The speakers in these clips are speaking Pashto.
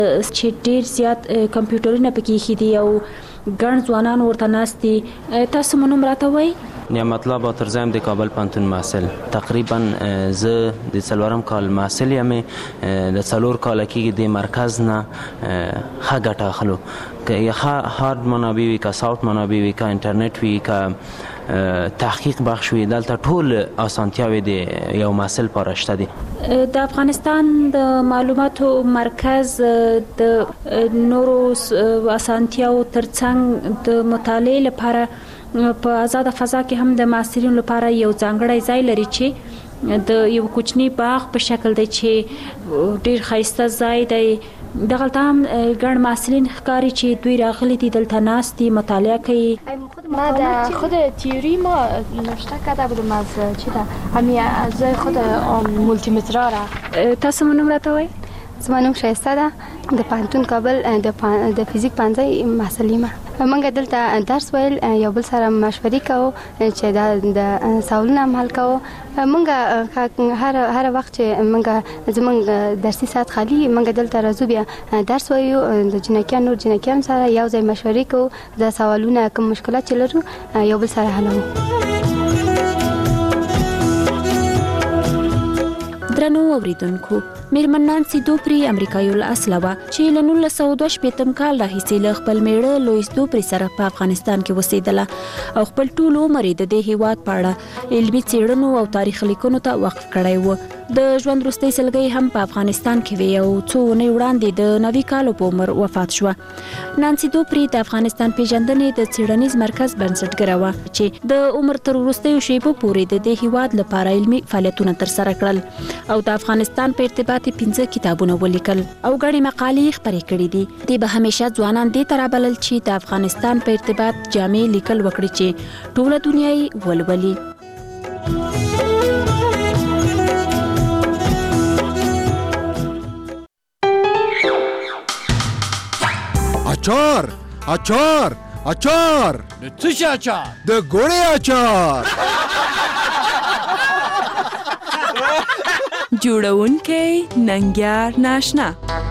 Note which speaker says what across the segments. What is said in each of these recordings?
Speaker 1: چې ډیر زیات کمپیوټرونه پکې ایښي دي او ګڼ ځوانان ورته ناست دي. تاسو مو نوم راته وایئ؟
Speaker 2: نعمت الله باطرزی یم، د کابل پوهنتون محصل. تقریبا زه د 4 کال محصل یم. د 4 کاله کېږي د مرکز نه ښه ګټه اخلو، که هارد منابع وي، که سافت منابع وي، که انټرنیټ وي، که تحقیق بخش وي، دلته ټول اسانتیاوې د یو محصل لپاره شته دي.
Speaker 1: د افغانستان د معلوماتو مرکز د نورو اسانتیاو ترڅنګ د مطالعې لپاره په آزاده فضا کې هم د محصلینو لپاره یو ځانګړی ځای لري چې د یو کوچني باغ په شکل دی چې ډیر ښایسته ځای دی. دغلته هم ګڼ محصلین ښکاري چې دوی راغلي دي، دلته ناست دي، مطالعه کوي.
Speaker 3: ما در خود تیوری ما نوشته کرده بودم از چی ده همین از خود مولتیمترا را.
Speaker 1: تاسو مو نوم راته وایئ؟
Speaker 4: زما نوم ښایسته ده، د پوهنتون کابل د فزیک پوهنځی محصل یم. موږ دلته درس ویل، یو بل سره مشورې کوو چې د سوالونه هم حل کوو. موږ هر وخت چې زموږ درسي ساعت خالي موږ دلته راځو، بیا درس وایو، د نور جنکیانو سره یو ځای مشورې کوو، د سوالونه کوم مشکلات چې لرو یو بل سره حلوو.
Speaker 1: درنو اوریدونکو، میرمن نانسي دوپري امریکایي الاصله وه چې له 1962 کال راهیسې له خپل میړه لویس دوپري سره په افغانستان کې اوسېدله او خپل ټول عمر یې د دې هیواد په اړه علمي څېړنو او تاریخ لیکنو ته وقف کړی و. د ژوند وروستۍ سلګۍ هم په افغانستان کې وې او څو اونۍ وړاندې د 90 کالو په عمر وفات شوه. نانسي دوپري د افغانستان پیژندنې د څېړنیز مرکز بنسټګره وه چې د عمر تر وروستیو شیبو پورې د دې هیواد لپاره علمي فعالیتونه ترسره کړل او د افغانستان په ارتباط 15 کتابونه ولیکل او غړي مقالې خپرې کړې دي. دوی به همیشه ځوانان دې ته رابلل چې د افغانستان په ارتباط جامع لیکل وکړي چې ټوله دنیا یې ولولي.
Speaker 5: اچار اچار اچار
Speaker 6: د څه شي اچار؟
Speaker 5: د ګوړې اچار.
Speaker 7: جوړونکی ننګیار ناشنا.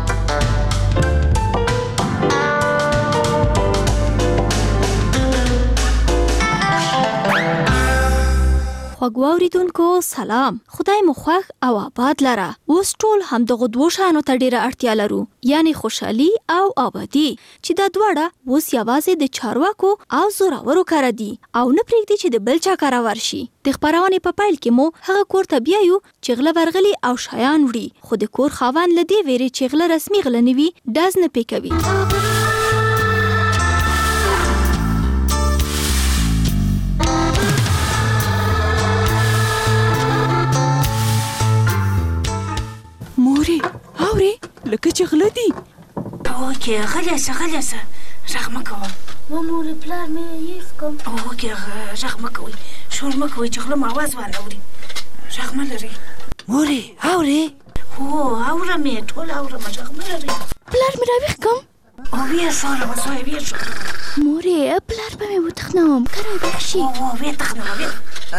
Speaker 8: خوږو اوریدونکو سلام، خدای مو خوښ او آباد لره. اوس ټول همدغو دوو شیانو ته ډیره اړتیا لرو، یعنی خوشحالي او آبادي، چې دا دواړه اوس یوازې د چارواکو او زورورو کاره دي او نه پرېږدي چې د بل چا کاره ورشي. د خپرونې په پیل کې مو هغه کور ته بیایو چې غله ورغلي او شیان وړي، خو د کور خاوند له دې ویرې چې غله رسمي غله نه وي ډز نه پې کوي.
Speaker 7: مورې اورې لکه چې غله دي.
Speaker 9: اوکې غلی شه غږ مه کوه.
Speaker 3: و مورې پلار مې هېڅ کوم.
Speaker 9: اوکې غږ مه کوئ، شور مه کوئ چې غله مو اواز وانه وړي. غږ مه لرئ.
Speaker 6: مورې اورې؟
Speaker 9: هو اورم یې، ټول اورم، غږ مه لرئ.
Speaker 3: پلار مې راویښ کوم.
Speaker 9: ویې شوله وسوی ویې شوله.
Speaker 3: مورې پلار به مې وتخنوم که راویښ شي.
Speaker 9: ویې تخنوه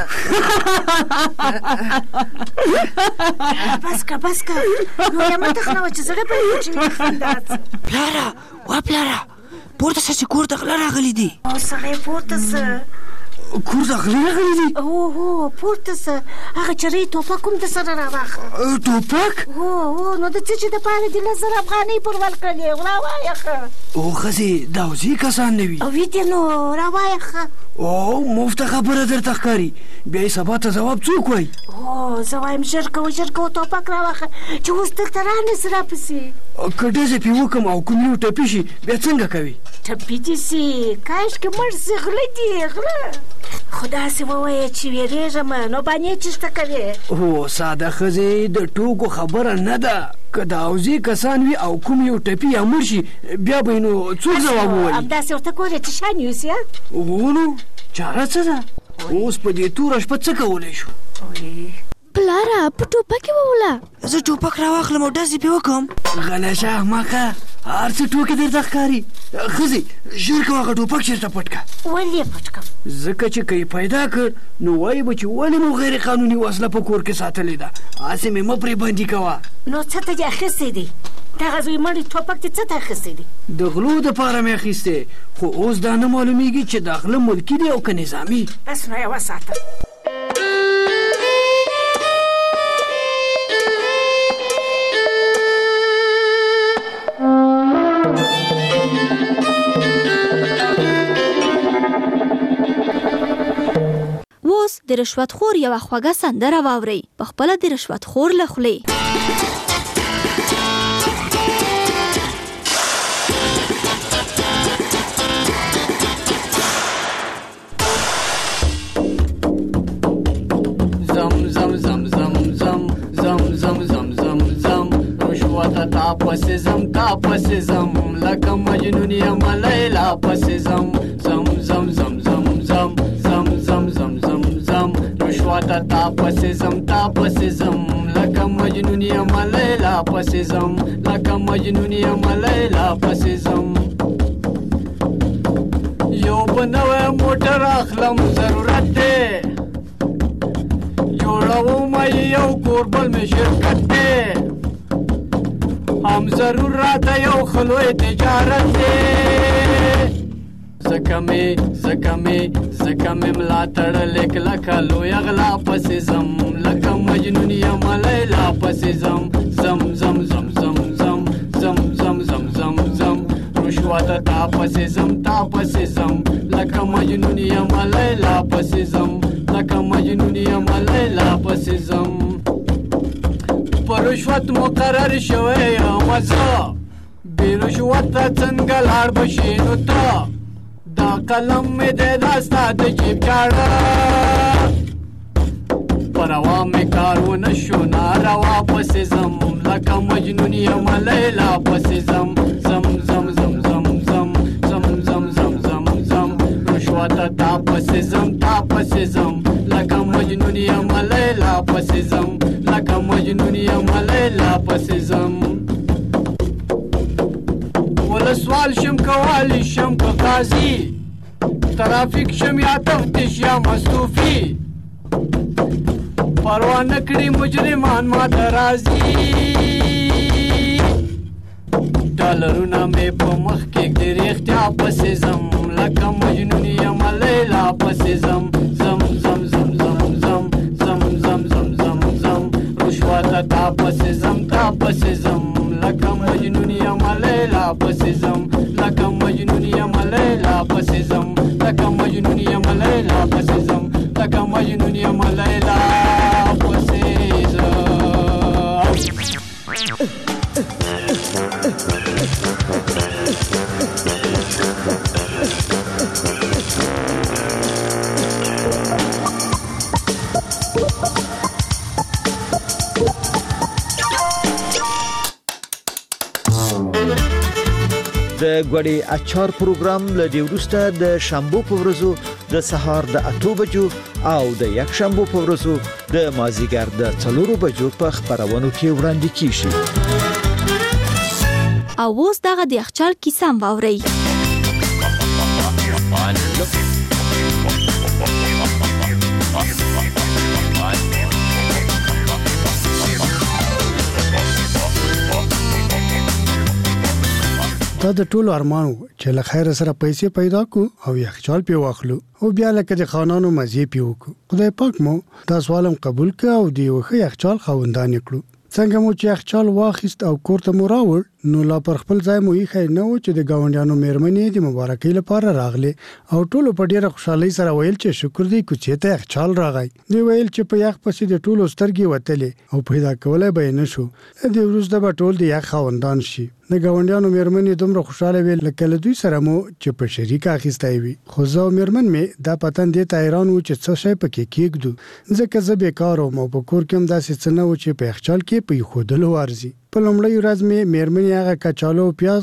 Speaker 9: بس که نو یې مه تخنوه چې زړه به یې وچوي خندا.
Speaker 6: پلاره وا پلاره پورته شه چې کور ته غله راغلي دي.
Speaker 9: سړی پورته شه.
Speaker 6: کور ته غله راغلي دي؟
Speaker 9: هو پورته شه. هغه چرې ټوپک هم د سره راواخله.
Speaker 6: ټوپک؟
Speaker 9: هو نو د څه چې دپاره دې 10,000 افغانۍ پر ورکړلې، راوایه ښه.
Speaker 6: او ښځې دا اوځي کسان نه وي؟
Speaker 9: وي دې نو راوایه ښه.
Speaker 6: او مفته خبره درته ښکاري، بیا یې سبا ته ځواب څوک وایي؟
Speaker 9: هو زه وایم ژر کوه ټوپک راواخله چې اوس دلته رانیسي راپسې.
Speaker 6: که ډزه پې وکړم او کوم یو ټپي شي بیا څنګه کوي؟
Speaker 9: ټپي دې سي، کاشکې مړ سي، غله دي غله. خو داسې ووایه چې ویرېږم نو باندې چېشته کوې.
Speaker 6: هو ساده ښځې د ټوکو خبره نه ده، که د اوځي کسان وي او کوم یو ټپي یا مړ شي بیا به نو څوک ځواب ووایي؟
Speaker 9: همداسې ورته ګورې چې شان یوسي.
Speaker 6: هو نو چاره څه ده؟ اوس په دې توره شپه څه کولی شو؟
Speaker 3: پلاره په ټوپک یې ووله.
Speaker 6: زه ټوپک راواخلم او ډز یې پې وکړم. غله شه احمقه، هر څه ټوکې درته ښکاري. ښځې ژر کوه هغه ټوپک چېرته پټ کړه.
Speaker 9: ولې یې پټ کړم؟
Speaker 6: ځکه چې که یې پیدا کړ نو وایي به چې ولې مو غیر قانوني وسله په کور کې ساتلې ده، هسې مې مه پرې بندي کوه.
Speaker 9: نو څه ته دې اخیستی دی؟ دغه زوی مړی ټوپک دې څه ته اخیستی دی؟
Speaker 6: د غلو دپاره مې اخیستی، خو اوس دا نه معلومیږي چې د غله ملکي دی او که نظامي.
Speaker 9: بس نو یې وساته.
Speaker 8: اوس د رشوتخور یوه خوږه سندره واورئ، په خپله د رشوتخور له خولې.
Speaker 6: زم زم زم زم زم زم زم زم زم زم رشوت تا پسې زم تا پسې زم لکه مجنون یم لیلا پسې زم زم زم زم زم زم زم زم زم زم زم رشوت تا پسې زم تا پسې زم لکه مجنون یم لیلا پسې زم لکه مجنون یم لیلا پسې زم یو بنوی موټر اخلم ضرورت دی جوړوم یو کوربل مې شرکت دی هم ضرور راته یو خلوی تجارت دی زکه مې ملا تړلې کلکه لوی غلا پسې زم لکه مجنون یم لیلا پسې زم زم زم زم زم زم زم زم زم زم زم رشوت تا پسې زم تا پسې زم لکه مجنون یم لیلا پسې زم لکه مجنون یم لیلا پسې زم په رشوت مقرر شوی یم زه بې رشوته څنګه لاړ بشي نو ته دا قلم مې دی دا ستا د جیب چاړه پروا مې کار ونه شو ناروا پسې زم لکه مجنون یم لیلا پسې زم زم زم زم زم زم زم زم زم زم زم رشوت تا پسې زم تا پسې زم لکه مجنون یم لیلا پسې زم لکه مجنون یم لیلا پسې زم ولسوال شم کوالی شم که قاضي ترافیک شم یا تفتیش یا مصروفي پروا نه کړي مجرمان ما ته راځي ډالرونه مې په مخ کېږدي رښتیا پسې زم لکه مجنون یم لیلا پسې زم زم زم زم زم زم زم زم زم زم زم رشوت تا پسې زم تا پسې زم لکه مجنون یم لیلا پسې زم لکه مجنون یم لیلا پسې زم لکه مجنون یم لیلا پسې زم لکه مجنون یم لیلا پسې زم
Speaker 10: د غوړي اچار پروګرام له دې وروسته د شنبه په ورځو د سهار د 8 بجو او د یک شنبه په ورځو د مازیګر د 4 بجو په خبرونو کې وړاندې کیږي.
Speaker 8: او اوس دغه د یخچال کیسه هم واورئ.
Speaker 11: دا د ټولو ارمانو چې له خیر سره پیسې پیدا کو او یخچال پی واخلو او بیا لکه د خانانو مزي پی وکړو. خدای پاک مو دا سوالم قبول کړ او دی وخه یخچال خوندان کړو. څنګه مو چې یخچال واخیست او کور ته مو راوړ نو لا پر خپل ځای مو یې خیر نه و چې د گاونډیانو مېرمنې د مبارکۍ لپاره راغله او ټولو په ډیره خوشحالۍ سره ویل چې شکر دې کوچې ته یخچال راغی. دی ویل چې په یخ پسې د ټولو سترګې وتلې او پیدا کولای به نه شو. د وروسته به ټول د یخ خوندان شي. د گاونډیانو مېرمنې دومره خوشاله ویل لکه له دوی سره مو چې په شریک اخیستای وي. خو زه مېرمن مې دا پتن دې ته حیران و چې څه شی پکې کېږدو ځکه زه بیکار وم او په کور کې هم داسې څه نه و چې په یخچال کې په ایښودلو ارزي. په لومړۍ ورځ مې مېرمنې هغه کچالو او پیاز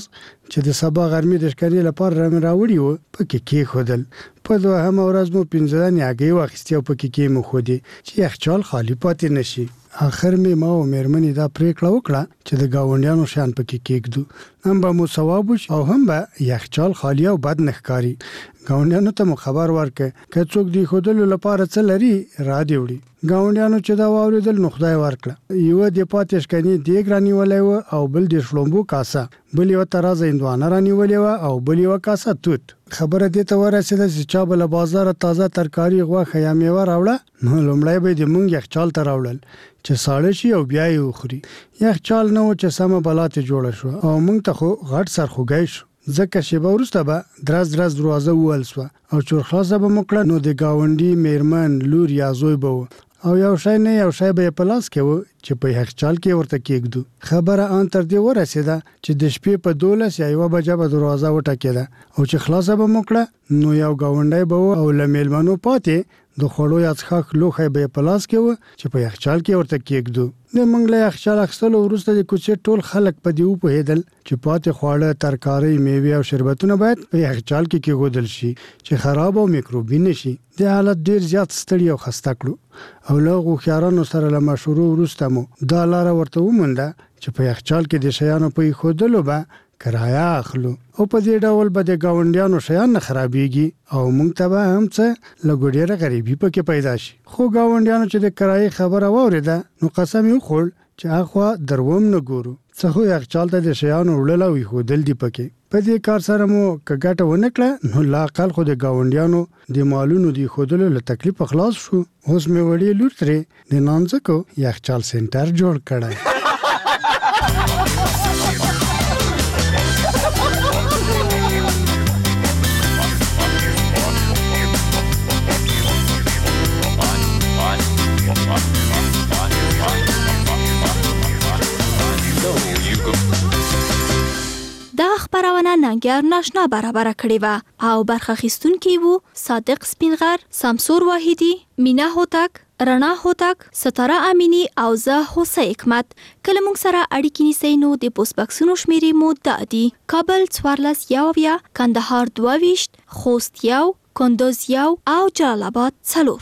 Speaker 11: چې د سبا غرمې د ښکاري لپاره راوړي وو پکې کېښودل. په دوهمه ورځ مو 15 دانې هګۍ واخیستې او پکې کېمښودې چې یخچال خالي پاتې نشي. اخر می ما او مېرمنې دا پریکړه وکړه چې د گاونډیانو شان پکې کېږدو، هم به مو ثواب وشي او هم به یخچال خالی او بد نه ښکاري. گاونډیانو ته مو خبر ورکړ که څوک د ایښودلو لپاره څه لري را دې وړي. گاونډیانو چې دا واورېدل نو خدای ورکړه، یوه د پاتې ښکنې دیګ رانیولی وه او بل د شړومبو کاسه، بل یوه ترازه هندوانه رانیولې وه او بل یوه کاسه توت. خبره دې ته ورسېده چې چا به له بازاره تازه ترکاري غوښه یا میوه راوړه نو لومړی به یې د مونږ یخچال ته راوړل چې ساړه شي او بیا یې وخوري. یخچال نه و چې سمه بلا ترې جوړه شوه او مونږ ته خو غټ سرخوږی شو، ځکه شیبه وروسته به درز دروازه ووهل سوه او چور خلاصه به مو کړه نو د ګاونډي مېرمن لور یا زوی به و او یو شی نه یو شی به یې په لاس کې و چې په یخچال کې ورته کېږدو. خبره ان تر دې ورسېده چې د شپې په 12 یا 1 بجه به دروازه وټکېده او چې خلاصه به مو کړه نو یو ګاونډی به و او له میلمنو پاتې د خوړو یا څښاک لوښی به یې په لاس کې و چې په یخچال کې ورته کېږدو. د موږ له یخچال اخیستلو وروسته د کوڅې ټول خلک په دې وپوهېدل چې پاتې خواړه، ترکارۍ، میوې او شربتونه باید په یخچال کې کېښودل شي چې خراب او میکروبي نه شي. د حالت ډېر زیات ستړي او خسته کړو او له هوښیارانو سره له مشورو وروسته مو دا لاره ورته ومونده چې په یخچال کې د شیانو په ایښودلو به کرایه اخلو او په دې ډول به د ګاونډیانو شیان نه خرابېږي او موږ ته به هم څه لږ ډېره غریبي پکې پیدا شي. خو ګاونډیانو چې د کرایې خبره واورېده نو قسم یې وخوړ چې اخوا دروم نه ګورو، څه خو یخچال ته د شیانو وړل او ایښودل دي پکې. په دې کار سره مو که ګټه ونه کړه نو لا اقل خو د ګاونډیانو د مالونو د ایښودلو له تکلیفه خلاص شو. اوس مې وړې لور ترې د نانځکو یخچال سنټر جوړ کړی.
Speaker 8: دا خبرونه ننګیار ناشنا برابر کړې و او برخه اخیستونکي وو صادق سپینغر، سمسور واحدی، مینا هوتک، رڼا هوتک، ستاره امینی او زه حسین حکمت. کله موږ سره اړیکې نیسئ نو د پوسټ باکسونو شمیرې مو دا دي: کابل 14 کندهار 22 خوست 1 کندوز 1 او جلال آباد 4.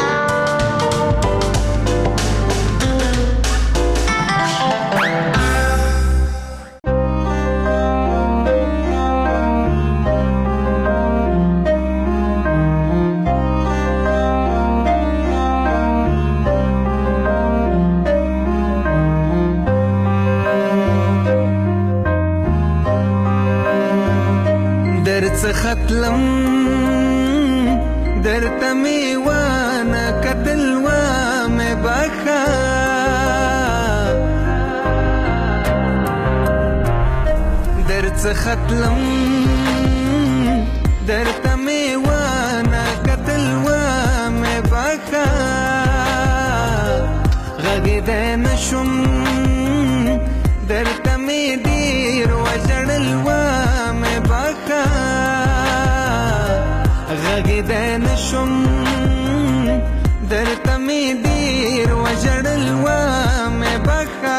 Speaker 12: ختلم درته می وانه کتل و مې بخا درته ختلم درته می وانه کتل و مې بخا غږېدی نشم درته می ډېر وژړل و مې بخا غږېدی نشم درته مې ډېر وژړل و مې بخا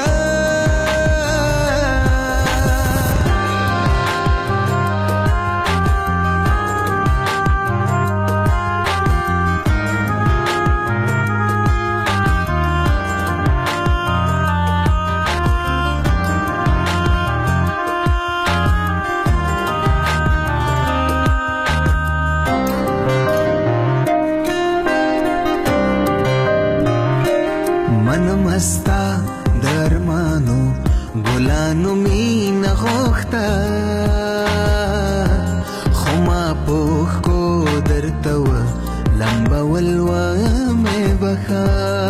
Speaker 12: مستا درمانو ګلانو مینه غوښته خو ما پوښ کو درته و لمبول و مې بخا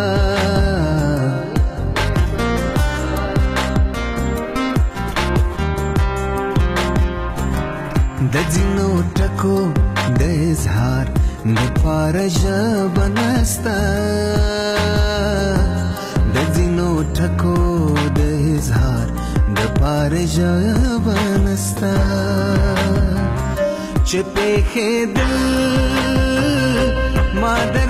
Speaker 12: د ځینو ټکو د اظهار د پاره ژبه نسته ټکو د اظهار د پاره ژبه نسته چې پېښېدل ما د